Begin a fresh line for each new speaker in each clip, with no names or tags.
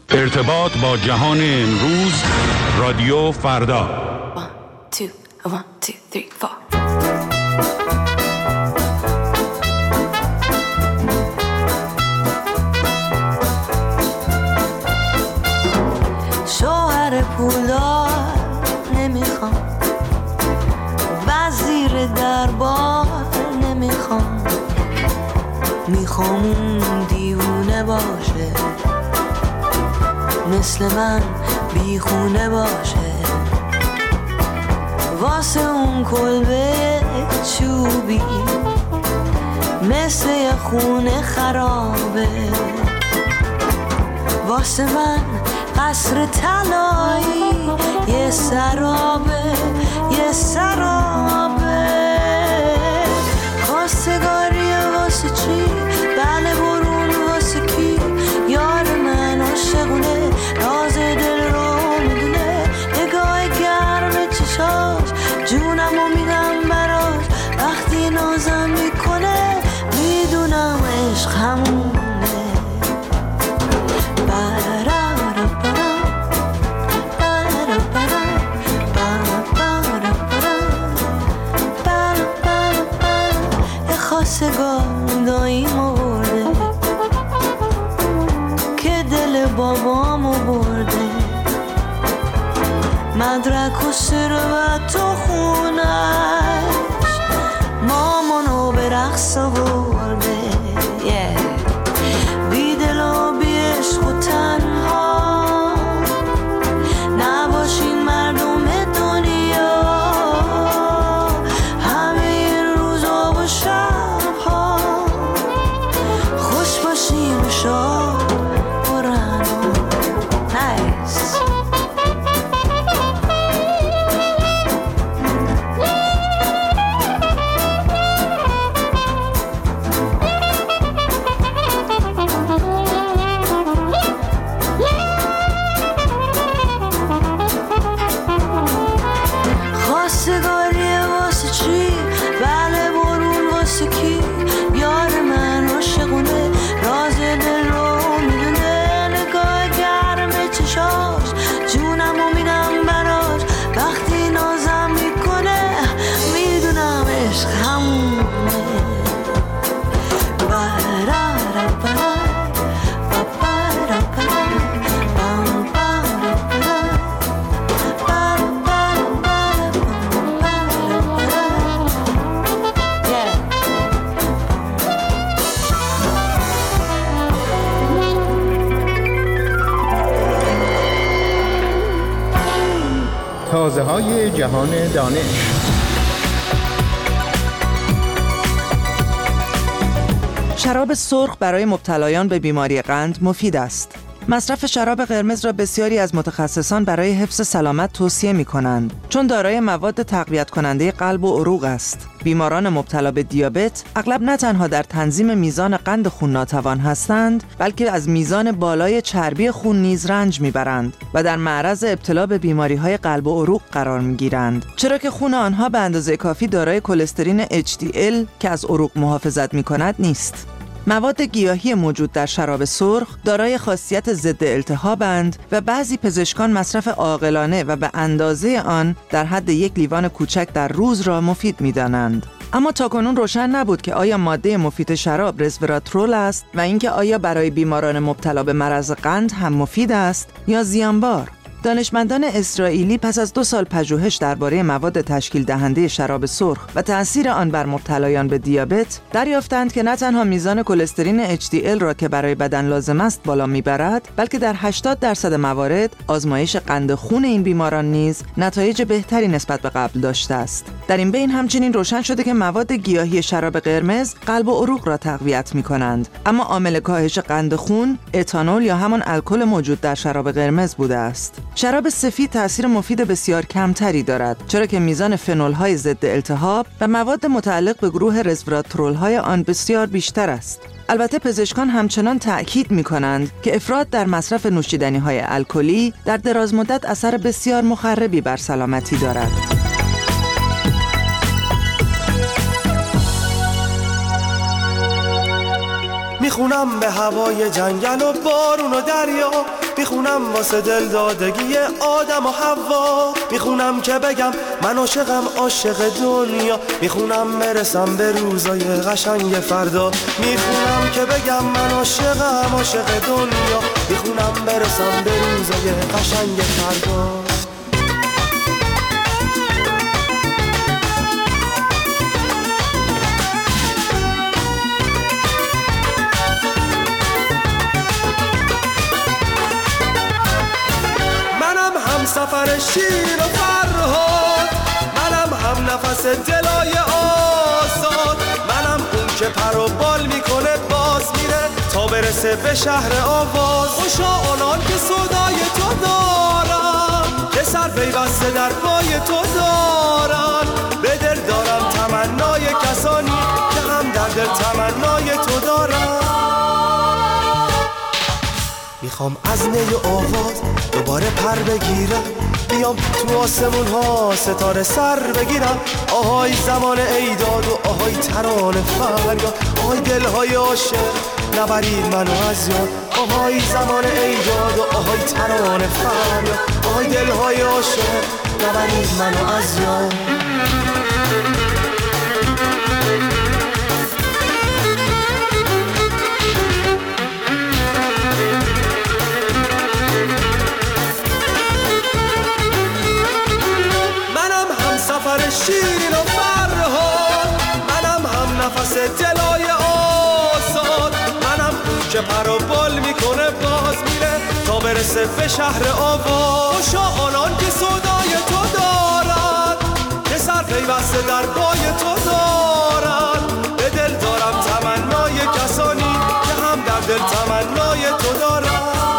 ارتباط با جهان امروز، رادیو فردا.
1 2 1 2 3 4.
شوهر پولدار نمیخوام، وزیر دربار نمیخوام، میخوام اون دیوونه باشه، مثل من بیخونه باشه، واسه اون کلبه چوبی مثل یه خونه خرابه، واسه من قصر طلایی یه سرابه، یه سرابه. خواستگاری واسه چی؟ بله برون واسه کی؟ یار من عاشقونه، راز دل رو میدونه، نگاه گرم چشاش جونمو میدم براش، وقتی نازم میکنه میدونم عشق همونه. خواستگار داییمو برده که دل بابامو برده، مدرک و ثروت و خونش مامانو به رقص آورده. بی دل و بی عشق و تنها نباشین مردم دنیا، همه روزا و شبها خوش باشین و شاد برن و نیست. خواستگاری واسه چی؟ بله برون واسه کی؟ یار من عاشقونه، راز دل رو میدونه، نگاه گرم چشاش جونمو میدم براش، وقتی نازم میکنه میدونم عشق همونه.
تازه‌های جهان دانش.
شراب سرخ برای مبتلایان به بیماری قند مفید است. مصرف شراب قرمز را بسیاری از متخصصان برای حفظ سلامت توصیه می‌کنند، چون دارای مواد تقویت کننده قلب و عروق است. بیماران مبتلا به دیابت اغلب نه تنها در تنظیم میزان قند خون ناتوان هستند، بلکه از میزان بالای چربی خون نیز رنج میبرند و در معرض ابتلا به بیماری‌های قلب و عروق قرار میگیرند، چرا که خون آنها به اندازه کافی دارای کلسترین HDL که از عروق محافظت میکند نیست. مواد گیاهی موجود در شراب سرخ دارای خاصیت ضد التهابند و بعضی پزشکان مصرف عاقلانه و به اندازه آن در حد 1 لیوان کوچک در روز را مفید می‌دانند. اما تاکنون روشن نبود که آیا ماده مفید شراب رزوراترول است و اینکه آیا برای بیماران مبتلا به مرض قند هم مفید است یا زیانبار. دانشمندان اسرائیلی پس از 2 سال پژوهش درباره مواد تشکیل دهنده شراب سرخ و تأثیر آن بر مبتلایان به دیابت دریافتند که نه تنها میزان کلسترین HDL را که برای بدن لازم است بالا میبرد، بلکه در 80% موارد آزمایش قند خون این بیماران نیز نتایج بهتری نسبت به قبل داشته است. در این بین همچنین روشن شده که مواد گیاهی شراب قرمز قلب و عروق را تقویت می‌کنند، اما عامل کاهش قند خون اتانول یا همان الکل موجود در شراب قرمز بوده است. شراب سفید تأثیر مفید بسیار کمتری دارد، چرا که میزان فنول‌های ضد التهاب و مواد متعلق به گروه رزوراترول‌های آن بسیار بیشتر است. البته پزشکان همچنان تأکید می‌کنند که افراط در مصرف نوشیدنی‌های الکلی در دراز مدت اثر بسیار مخربی بر سلامتی دارد.
میخونم به هوای جنگل و بارون و دریا، میخونم واسه دل دادگی آدم و حوا، میخونم که بگم من عاشقم عاشق دنیا، میخونم برسم به روزای قشنگ فردا، میخونم که بگم من عاشقم عاشق دنیا، میخونم برسم به روزای قشنگ فردا. سفر شیر و فرهاد، منم هم نفس دلای آزاد، منم اون که پر و بال میکنه باز میره تا برسه به شهر آواز. خوشا آنان که صدای تو دارن، که سر پیوسته در پای تو دارن، به دل دارم تمنای کسانی که هم در دل تمنای تو دارن. میخوام از نی آواز دوباره پر بگیرم، بیام تو آسمون ها ستاره سر بگیرم. آهای زمان ایداد و آهای ترانه فریاد، آهای دلهای عاشق نبرید منو از یاد. آهای زمان ایداد و آهای ترانه فریاد، آهای دلهای عاشق نبرید منو از یاد. شیرین و فرهاد، منم هم نفس دلای آزاد، منم که پر و بال میکنه باز میره تا برسه به شهر آواز. خوشا آنان که صدای تو دارن، که سر پیوسته در پای تو دارن، به دل دارم تمنای کسانی که هم در دل تمنای تو دارن.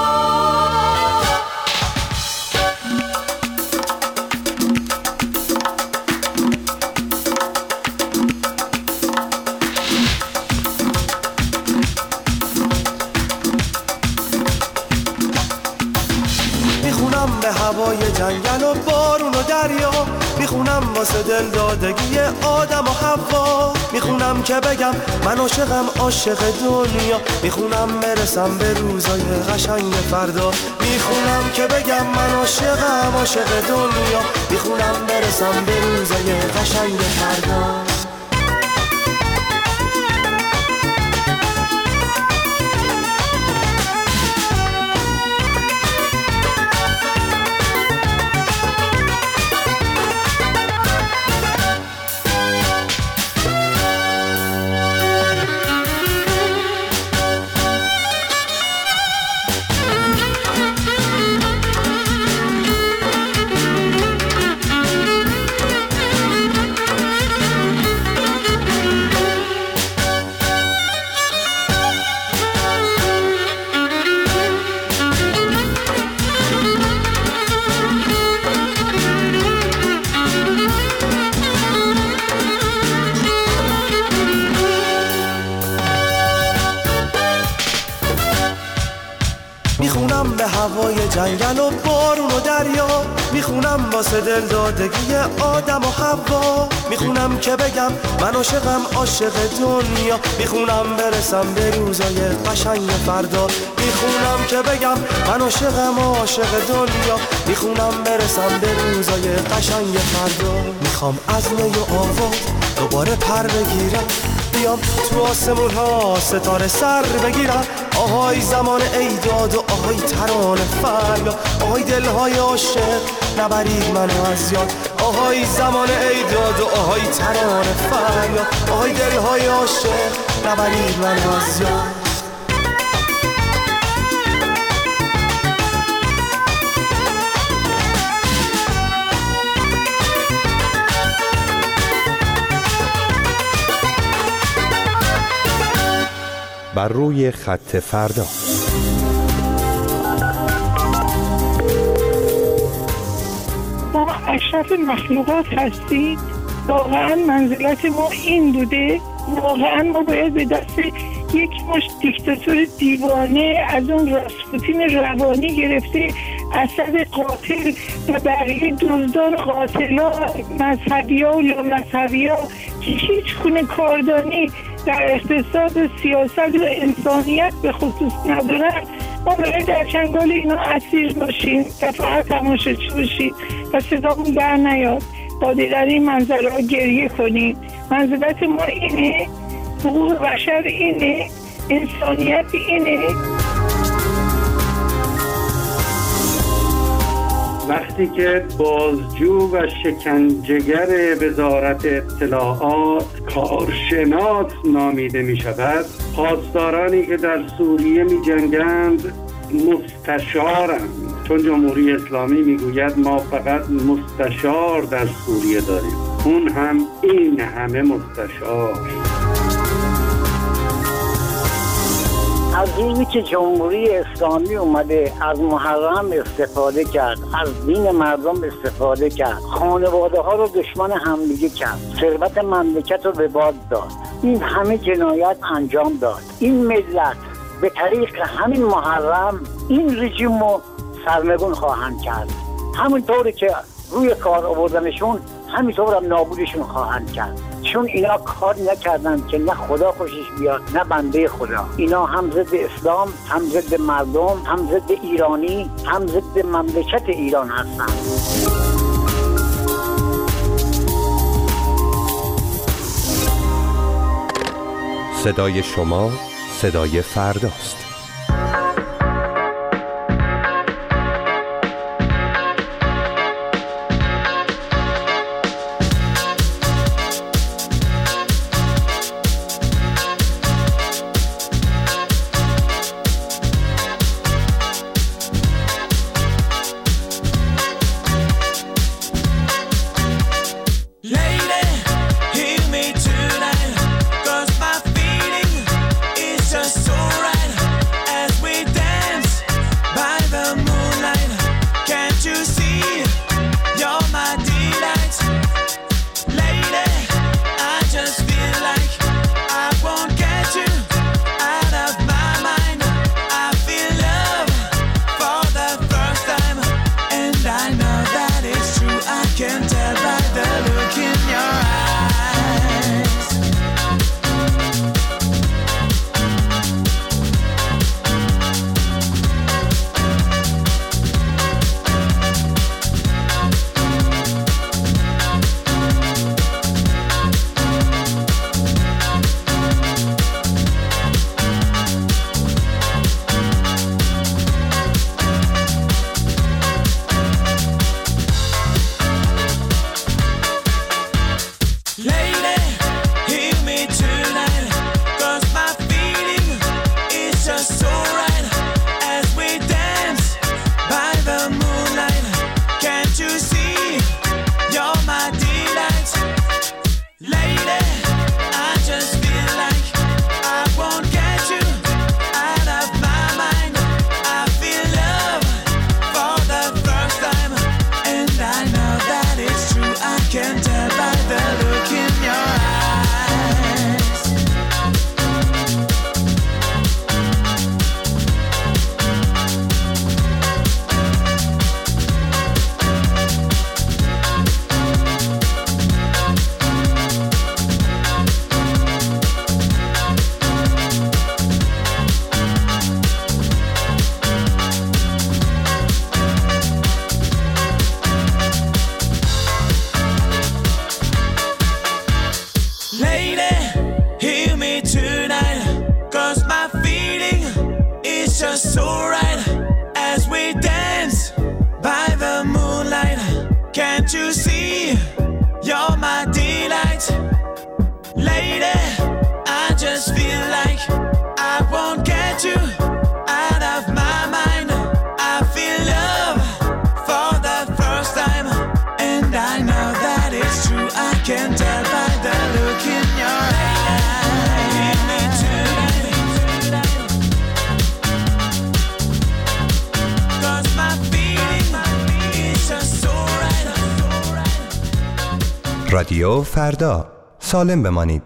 هوای جنگل و بارون و دریا، میخونم واسه دل دادگی آدم و حوا، میخونم که بگم من عاشقم عاشق دنیا، میخونم برسم به روزای قشنگ فردا، میخونم که بگم من عاشقم عاشق دنیا، میخونم برسم به روزای قشنگ فردا. میخونم به هوای جنگل و بارون و دریا، میخونم واسه دل دادگی آدم و حوا، میخونم که بگم من عاشقم عاشق دنیا، میخونم برسم به روزای قشنگ فردا، میخونم که بگم من عاشقم عاشق دنیا، میخونم برسم به روزای قشنگ فردا. میخوام از نی و آواز دوباره پر بگیرم، بیام تو آسمون ها ستاره سر بگیرم. آهای زمان ایداد و آهای ترانه فریاد، آهای دلهای عاشق نبرید منو از یاد. آهای زمان ایداد و آهای ترانه فریاد، آهای دلهای عاشق نبرید منو از یاد.
بر روی خط فردا.
ما اشرف مخلوقات هستیم. واقعا منزلت ما این بوده. واقعا ما باید به دست یک مش دیکتاتور دیوانه از اون راسپوتین روانی گرفته اسد قاتل و بقیه دزدان قاتلا مذهبی ها و مذهبی ها که هیچ گونه کاردانی در اقتصاد و سیاست و انسانیت به خصوص ندارن، ما باید در چنگال اینا اسیر باشیم و فقط تماشاچی باشیم و صدامون در نیاد، با دیدن این منظره ها گریه کنیم. منزلت ما اینه، حقوق بشر اینه، انسانیت اینه.
وقتی که بازجو و شکنجهگر وزارت اطلاعات کارشناس نامیده می شود، پاسدارانی که در سوریه می جنگند مستشارند، چون جمهوری اسلامی می گوید ما فقط مستشار در سوریه داریم، اون هم این همه مستشار.
از روزی که جمهوری اسلامی اومده از محرم استفاده کرد، از دین مردم استفاده کرد، خانواده ها رو دشمن همدیگه کرد، ثروت مملکت رو به باد داد، این همه جنایت انجام داد، این ملت به طریق همین محرم این رژیم رو سرنگون خواهند کرد. همونطوری که روی کار آوردنشون همینطور هم نابودشون خواهند کرد، چون اینا کار نکردن که نه خدا خوشش بیاد نه بنده خدا. اینا هم ضد اسلام، هم ضد مردم، هم ضد ایرانی، هم ضد مملکت ایران هستن.
صدای شما صدای فرداست. رادیو فردا، سالم بمانید.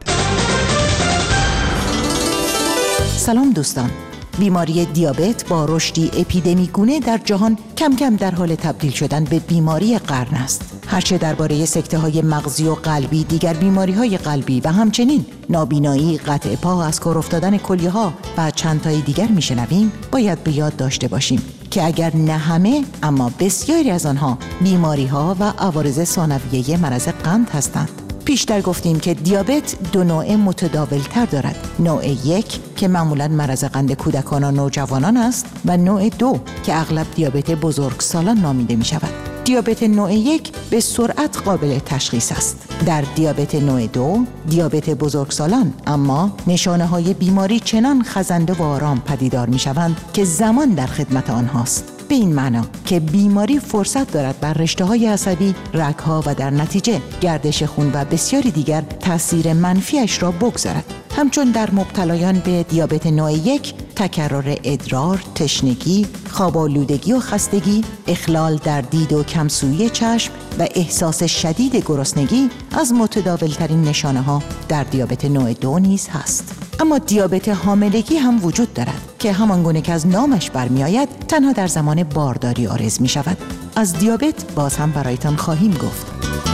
سلام دوستان. بیماری دیابت با رشدی اپیدمیگونه در جهان کم کم در حال تبدیل شدن به بیماری قرن است. هرچه درباره سکته‌های مغزی و قلبی، دیگر بیماری‌های قلبی و همچنین نابینایی، قطع پا، از کار افتادن کلیه‌ها و چند تای دیگر میشنویم، باید به یاد داشته باشیم که اگر نه همه اما بسیاری از آنها بیماری‌ها و عوارض ثانویه مرض قند هستند. پیشتر گفتیم که دیابت دو نوع متداول‌تر دارد. نوع 1 که معمولاً مرض قند کودکان و نوجوانان است و نوع 2 که اغلب دیابت بزرگسالان نامیده می شود. دیابت نوع 1 به سرعت قابل تشخیص است. در دیابت نوع 2 دیابت بزرگسالان اما نشانه های بیماری چنان خزنده و آرام پدیدار می شوند که زمان در خدمت آنهاست. به این معنا که بیماری فرصت دارد بر رشته‌های عصبی، رگ‌ها و در نتیجه گردش خون و بسیاری دیگر تأثیر منفیش را بگذارد. همچون در مبتلایان به دیابت نوع 1 تکرار ادرار، تشنگی، خواب آلودگی و خستگی، اخلال در دید و کمسویی چشم و احساس شدید گرسنگی از متداولترین نشانه‌ها در دیابت نوع 2 نیز هست. اما دیابت حاملگی هم وجود دارد که همانگونه که از نامش برمی‌آید تنها در زمان بارداری عارض می‌شود. از دیابت باز هم برایتان خواهیم گفت.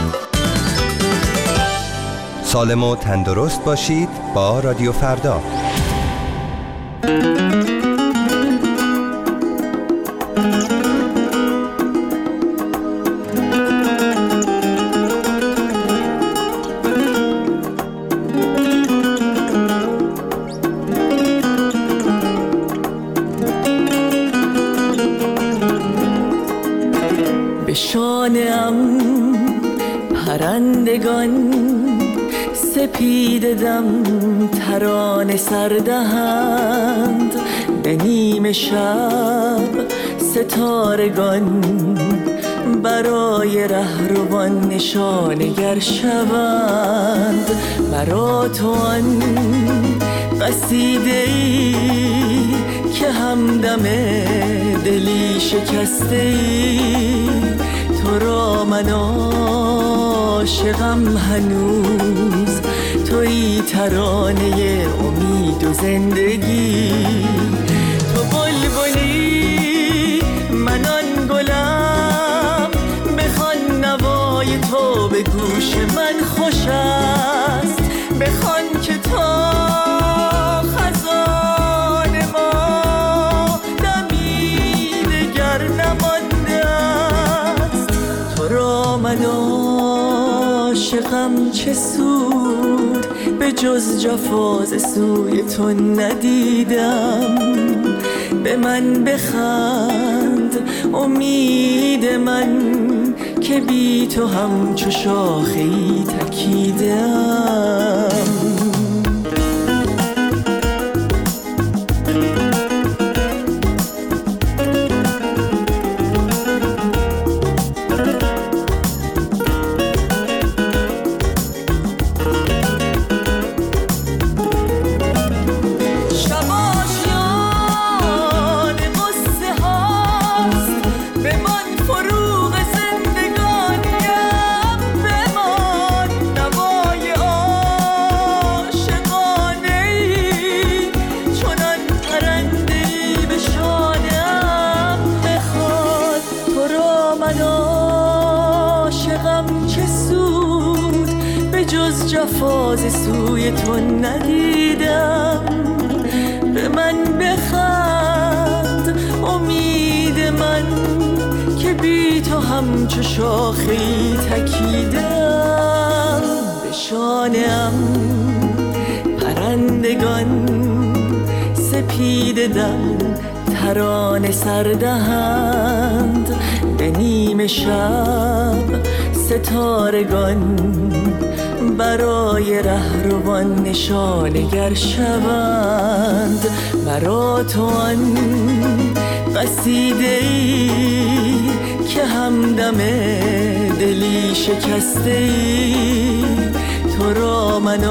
سالم و تندرست باشید با رادیو فردا.
به شانه‌ام پرندگان سپیده دم ترانه سردهند، به نیم شب ستارگان برای رهروان نشانگر شوند. مرا تو آن قصیده‌ای که همدم دلی شکسته‌ای، تو را من عاشقم هنوز، تویی ترانه امید و زندگی. تو بلبلی من آن گلم، بخوان نوای تو به گوش من خوش است، بخوان که تا خزان ما دمی دگر نمانده است. تو را من عاشقم چه سود، به جز جفا ز سوی تو ندیدم. به من بخند امید من که بی تو همچو شاخه‌ای تکیدم. جفاز سوی تو ندیدم. به من بخند امید من که بی تو همچو شاخه‌ای تکیدم. به شانه‌ام پرندگان سپیده دم ترانه سردهند، به نیم شب ستارگان برای رهروان نشانگر شوند. مرا تو آن قصیده‌ای که همدم دلی شکسته‌ای، تو را من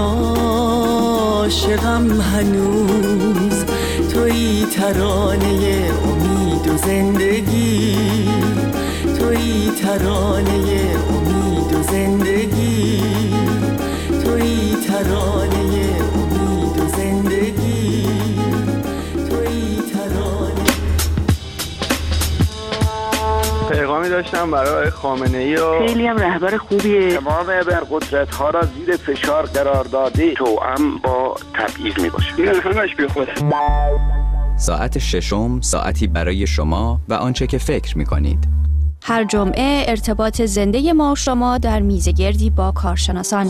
عاشقم هنوز، تویی ترانه امید و زندگی، تویی ترانه امید و زندگی، تویی ترانه امید و زندگی، تویی ترانه.
پیغام
پیغامی داشتم برای خامنه‌ای و
خیلی هم رهبر خوبیه.
تمام ابرقدرت‌ها را زیر فشار قرار داده، توأم با تبعیض میباشه.
این همش بی خوده.
ساعت ششم، ساعتی برای شما و آنچه که فکر می‌کنید.
هر جمعه ارتباط زنده ما و شما در میزگردی با کارشناسان.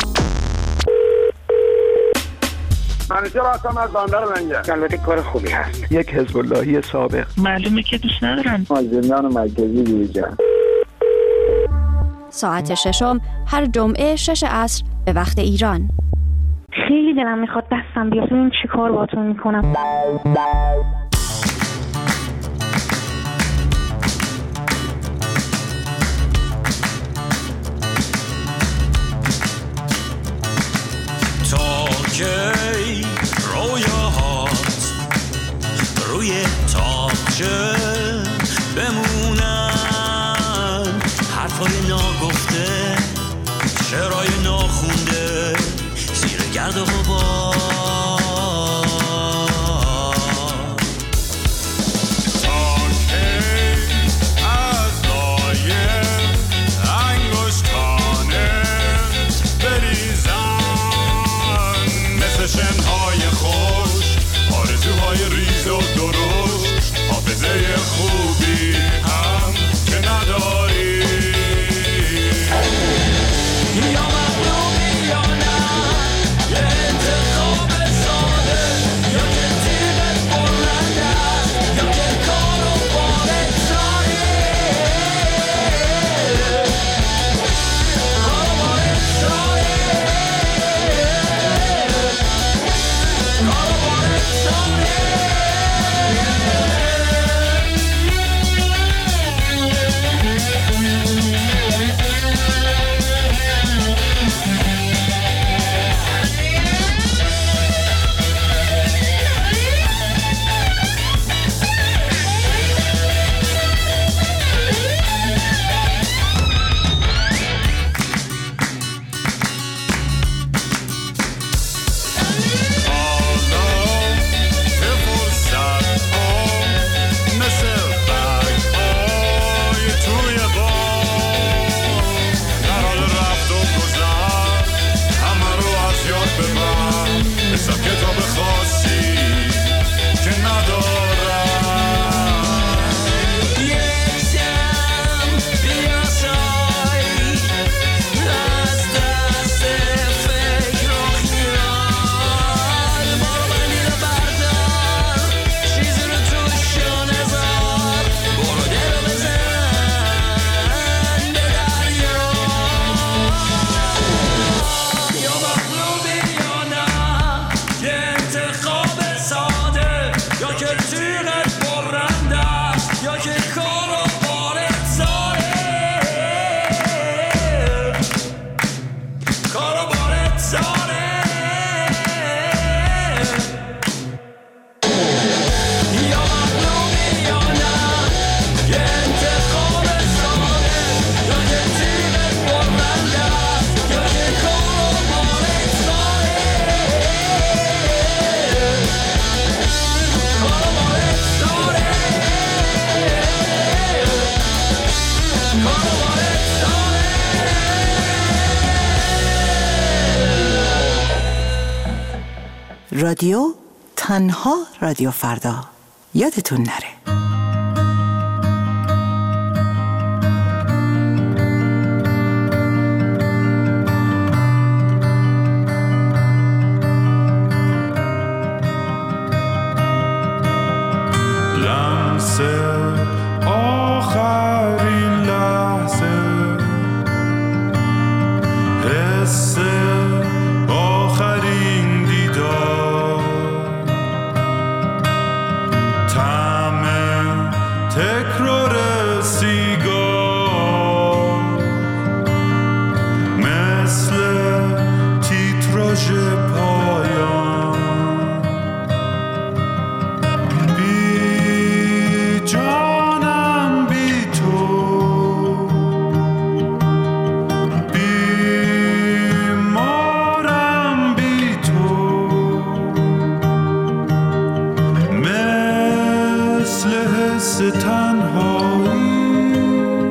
منیجر هستم از بندر منجر. البته کار خوبی هست.
یک حزب اللهی سابق.
معلومه که دوست ندارن.
از زندان مرکزی بیرون.
ساعت ششم هر جمعه 6 عصر به وقت ایران.
خیلی دلم میخواد دستم بیاد ببینم چی کار باهاتون میکنم.
کی رویاهات روی تاقچه بمونن، حرفای ناگفته، شعرهای ناخونده زیر گرد و غبار. تا کی از لایه انگشتانه بریزن شنهای خوش، آرزوهای ریز و درشت، حافظه خوبی هم که نداری. یا مغلوبی یا نه، یه انتخاب ساده، یا که تیغت بلند است، یا که کار و بارت ساده، کار و بارت ساده.
رادیو تنها رادیو فردا، یادتون نره.
آخرین لحظه حس آخرین دیدار، طعم تکرار سیگار، مثل تیتراژ پایان، بی جانم بی تو، بیمارم بی تو، مثل حس تنهایی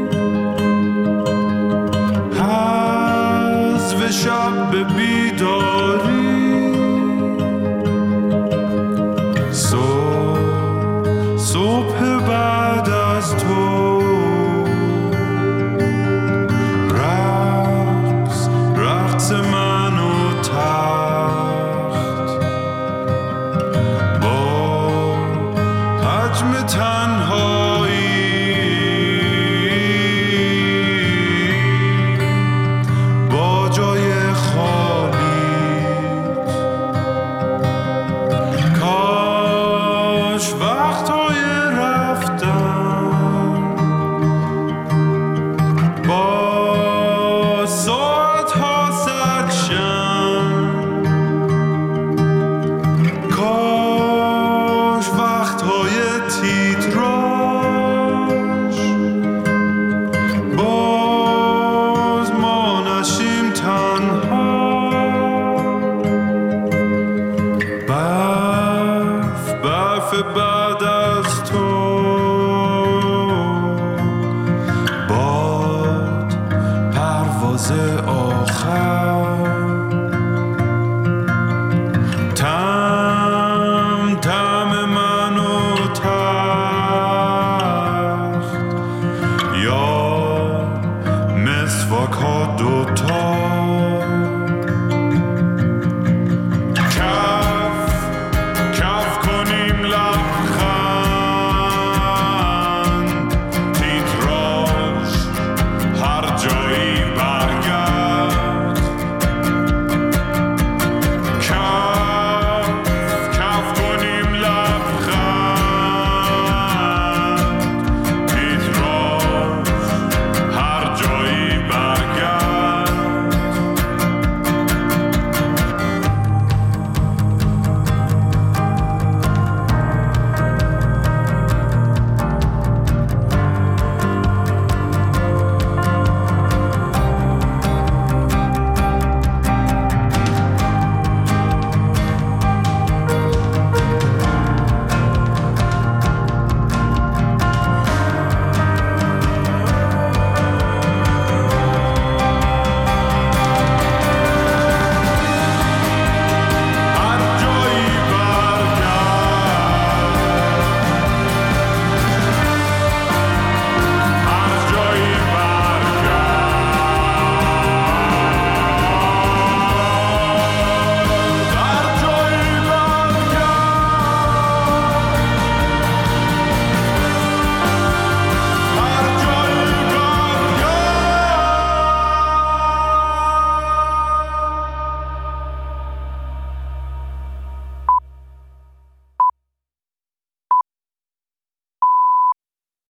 بعد از تو باد پرواز